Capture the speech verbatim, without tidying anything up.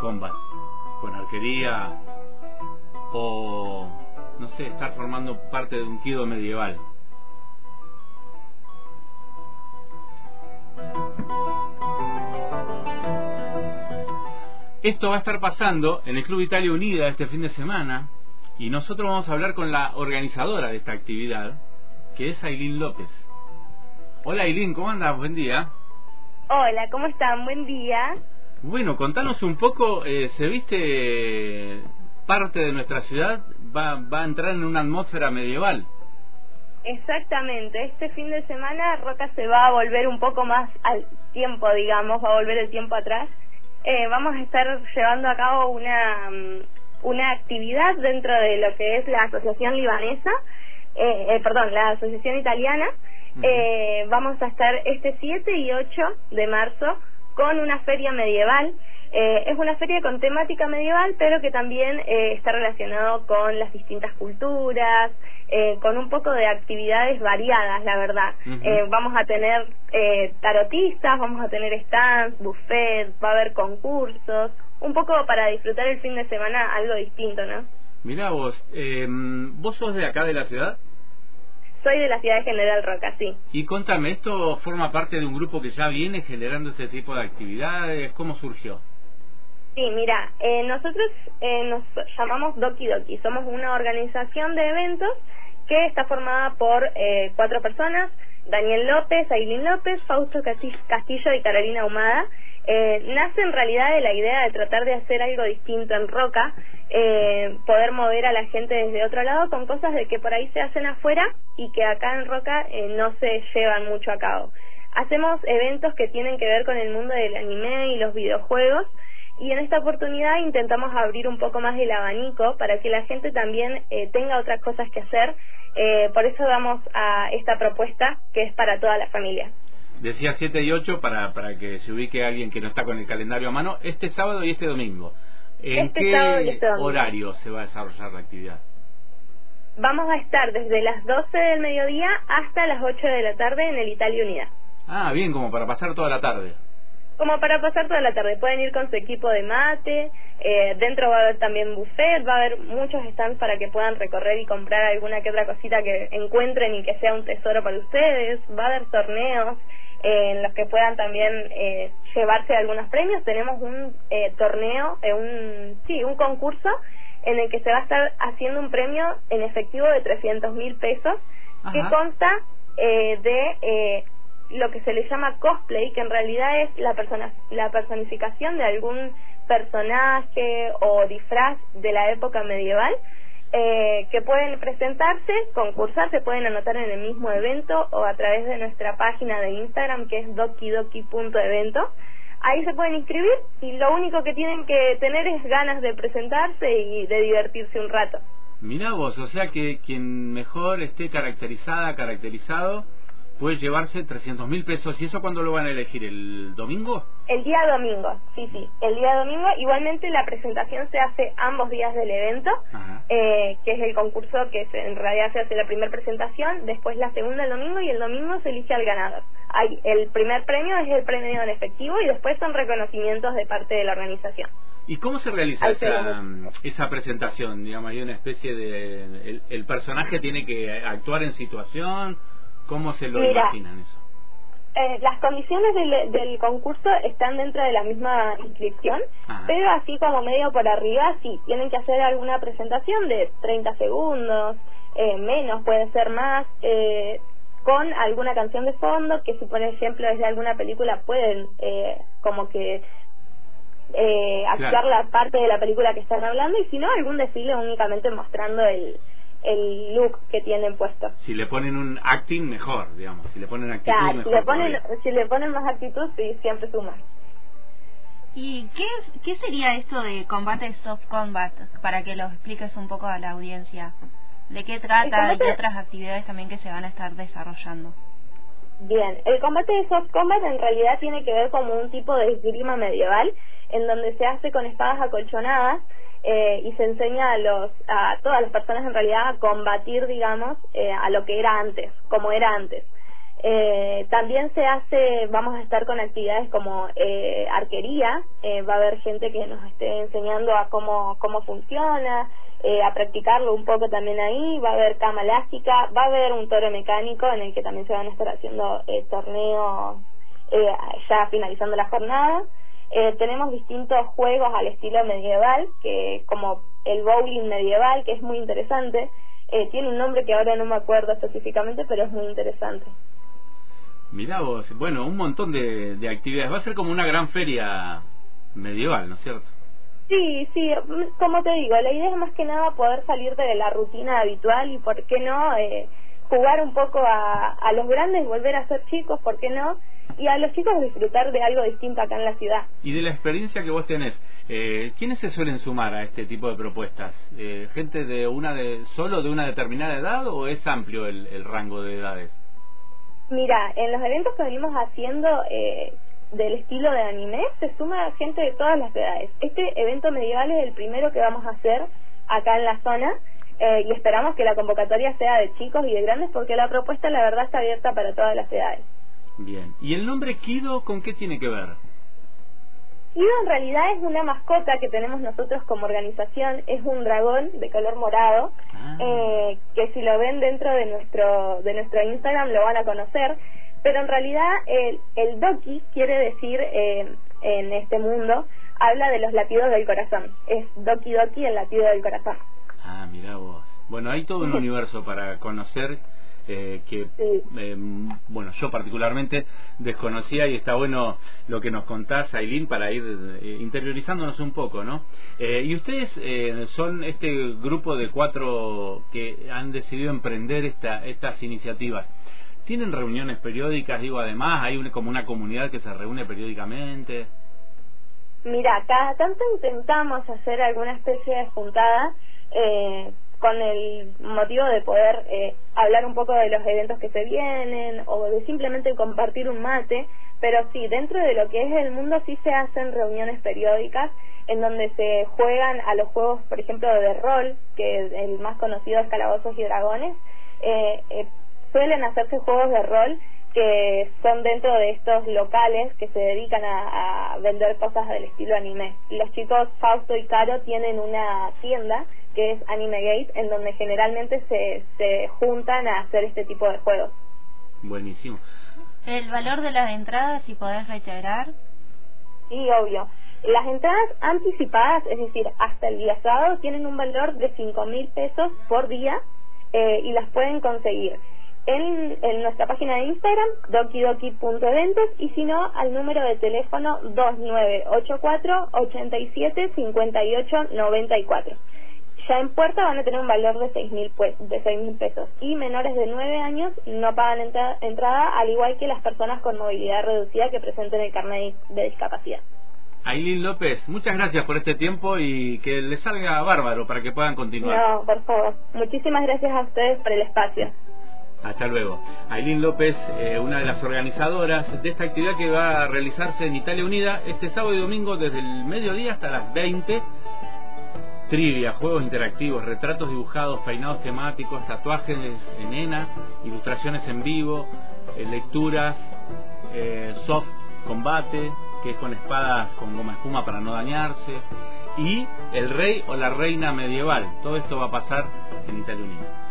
combat, con arquería o, no sé, estar formando parte de un kido medieval. Esto va a estar pasando en el Club Italia Unida este fin de semana y nosotros vamos a hablar con la organizadora de esta actividad, que es Ailín López. Hola Ailín, ¿cómo andas? Buen día. Hola, ¿cómo están? Buen día. Bueno, contanos un poco, eh, se viste parte de nuestra ciudad, va, va a entrar en una atmósfera medieval. Exactamente, este fin de semana Roca se va a volver un poco más al tiempo, digamos, va a volver el tiempo atrás. Eh, vamos a estar llevando a cabo una, una actividad dentro de lo que es la Asociación Libanesa, eh, eh, perdón, la Asociación Italiana. Uh-huh. eh, vamos a estar este siete y ocho de marzo con una feria medieval. Eh, es una feria con temática medieval, pero que también eh, está relacionado con las distintas culturas, eh, con un poco de actividades variadas, la verdad. Uh-huh. Eh, vamos a tener eh, tarotistas, vamos a tener stands, buffet, va a haber concursos, un poco para disfrutar el fin de semana algo distinto, ¿no? Mirá vos, eh, ¿vos sos de acá de la ciudad? Soy de la ciudad de General Roca, sí. Y contame, ¿esto forma parte de un grupo que ya viene generando este tipo de actividades? ¿Cómo surgió? Sí, mira, eh, nosotros eh, nos llamamos Doki Doki, somos una organización de eventos que está formada por eh, cuatro personas: Daniel López, Ailín López, Fausto Castillo y Carolina Ahumada. Eh, nace en realidad de la idea de tratar de hacer algo distinto en Roca, eh, poder mover a la gente desde otro lado con cosas de que por ahí se hacen afuera y que acá en Roca eh, no se llevan mucho a cabo. Hacemos eventos que tienen que ver con el mundo del anime y los videojuegos, y en esta oportunidad intentamos abrir un poco más el abanico para que la gente también eh, tenga otras cosas que hacer. Eh, por eso damos a esta propuesta que es para toda la familia. Decía siete y ocho para, para que se ubique alguien que no está con el calendario a mano, este sábado y este domingo. ¿En este qué sábado y este domingo. horario se va a desarrollar la actividad? Vamos a estar desde las doce del mediodía hasta las ocho de la tarde en el Italia Unida. Ah, bien, como para pasar toda la tarde. Como para pasar toda la tarde, pueden ir con su equipo de mate, eh, dentro va a haber también buffet, va a haber muchos stands para que puedan recorrer y comprar alguna que otra cosita que encuentren y que sea un tesoro para ustedes, va a haber torneos eh, en los que puedan también eh, llevarse algunos premios. Tenemos un eh, torneo, eh, un sí, un concurso en el que se va a estar haciendo un premio en efectivo de trescientos mil pesos. Ajá. Que consta eh, de... Eh, lo que se le llama cosplay, que en realidad es la persona, la personificación de algún personaje o disfraz de la época medieval, eh, que pueden presentarse, concursar, se pueden anotar en el mismo evento o a través de nuestra página de Instagram, que es dokidoki punto evento. Ahí se pueden inscribir y lo único que tienen que tener es ganas de presentarse y de divertirse un rato. Mirá vos, o sea que quien mejor esté caracterizada, caracterizado, puede llevarse trescientos mil pesos. ¿Y eso cuándo lo van a elegir? ¿El domingo? El día domingo, sí, sí, el día domingo. Igualmente la presentación se hace ambos días del evento, eh, que es el concurso que se, en realidad se hace la primera presentación, después la segunda el domingo, y el domingo se elige al ganador. Hay, el primer premio es el premio en efectivo y después son reconocimientos de parte de la organización. ¿Y cómo se realiza esa, esa presentación? Digamos, hay una especie de... El, el personaje tiene que actuar en situación... ¿Cómo se lo Mira, imaginan eso? Eh, las condiciones del, del concurso están dentro de la misma inscripción, Ajá. pero así como medio por arriba, sí, tienen que hacer alguna presentación de treinta segundos, eh, menos, puede ser más, eh, con alguna canción de fondo, que si por ejemplo es de alguna película pueden eh, como que eh, actuar claro. la parte de la película que están hablando, y si no, algún desfile únicamente mostrando el... el look que tienen puesto. Si le ponen un acting, mejor, digamos. Si le ponen actitud, claro, mejor. Si le ponen, si le ponen más actitud, sí, siempre suma. ¿Y qué, qué sería esto de combate soft combat? Para que lo expliques un poco a la audiencia. ¿De qué trata y qué otras actividades también que se van a estar desarrollando? Bien, el combate de soft combat en realidad tiene que ver como un tipo de esgrima medieval, en donde se hace con espadas acolchonadas, Eh, y se enseña a los a todas las personas en realidad a combatir, digamos, eh, a lo que era antes, como era antes. Eh, también se hace, vamos a estar con actividades como eh, arquería, eh, va a haber gente que nos esté enseñando a cómo, cómo funciona, eh, a practicarlo un poco también ahí, va a haber cama elástica, va a haber un toro mecánico en el que también se van a estar haciendo eh, torneos eh, ya finalizando la jornada. Eh, tenemos distintos juegos al estilo medieval, que como el bowling medieval, que es muy interesante, eh, tiene un nombre que ahora no me acuerdo específicamente, pero es muy interesante. Mirá vos, bueno, un montón de, de actividades. Va a ser como una gran feria medieval, ¿no es cierto? Sí, sí, como te digo, la idea es más que nada poder salir de la rutina habitual y, ¿por qué no?, eh, jugar un poco a, a los grandes, volver a ser chicos, ¿por qué no?, y a los chicos disfrutar de algo distinto acá en la ciudad. Y de la experiencia que vos tenés, eh, ¿quiénes se suelen sumar a este tipo de propuestas? Eh, ¿Gente de una de solo de una determinada edad o es amplio el, el rango de edades? Mira, en los eventos que venimos haciendo eh, del estilo de anime, se suma gente de todas las edades. Este evento medieval es el primero que vamos a hacer acá en la zona, eh, y esperamos que la convocatoria sea de chicos y de grandes, porque la propuesta la verdad está abierta para todas las edades. Bien, ¿y el nombre Kido con qué tiene que ver? Kido en realidad es una mascota que tenemos nosotros como organización, es un dragón de color morado, ah. eh, que si lo ven dentro de nuestro de nuestro Instagram lo van a conocer, pero en realidad el, el Doki quiere decir, eh, en este mundo, habla de los latidos del corazón, es Doki Doki, el latido del corazón. Ah, mirá vos. Bueno, hay todo un universo para conocer. Eh, que sí. eh, bueno, yo particularmente desconocía, y está bueno lo que nos contás, Ailín, para ir eh, interiorizándonos un poco, ¿no? Eh, y ustedes eh, son este grupo de cuatro que han decidido emprender esta, estas iniciativas. ¿Tienen reuniones periódicas? Digo, además, hay una, como una comunidad que se reúne periódicamente. Mira, cada tanto intentamos hacer alguna especie de juntada, eh, con el motivo de poder eh, hablar un poco de los eventos que se vienen o de simplemente compartir un mate, pero sí, dentro de lo que es el mundo sí se hacen reuniones periódicas en donde se juegan a los juegos, por ejemplo, de rol, que el más conocido es Calabozos y Dragones. eh, eh, suelen hacerse juegos de rol que son dentro de estos locales que se dedican a, a vender cosas del estilo anime. Los chicos Fausto y Caro tienen una tienda que es Anime Gate, en donde generalmente se, se juntan a hacer este tipo de juegos. Buenísimo. ¿El valor de las entradas, si podés reiterar? Sí, obvio. Las entradas anticipadas, es decir, hasta el día sábado, tienen un valor de cinco mil pesos por día, eh, y las pueden conseguir en, en nuestra página de Instagram, dokidoki punto eventos, y si no, al número de teléfono dos nueve ocho cuatro, ocho siete, cinco ocho nueve cuatro. Ya en puerta van a tener un valor de seis mil pues, de seis mil pesos, y menores de nueve años no pagan entra entrada, al igual que las personas con movilidad reducida que presenten el carnet de discapacidad. Ailín López, muchas gracias por este tiempo y que les salga bárbaro para que puedan continuar. No, por favor. Muchísimas gracias a ustedes por el espacio. Hasta luego. Ailín López, eh, una de las organizadoras de esta actividad que va a realizarse en Italia Unida este sábado y domingo desde el mediodía hasta las veinte. Trivia, juegos interactivos, retratos dibujados, peinados temáticos, tatuajes de nena, ilustraciones en vivo, eh, lecturas, eh, soft combate, que es con espadas con goma espuma para no dañarse, y el rey o la reina medieval. Todo esto va a pasar en Italia Unida.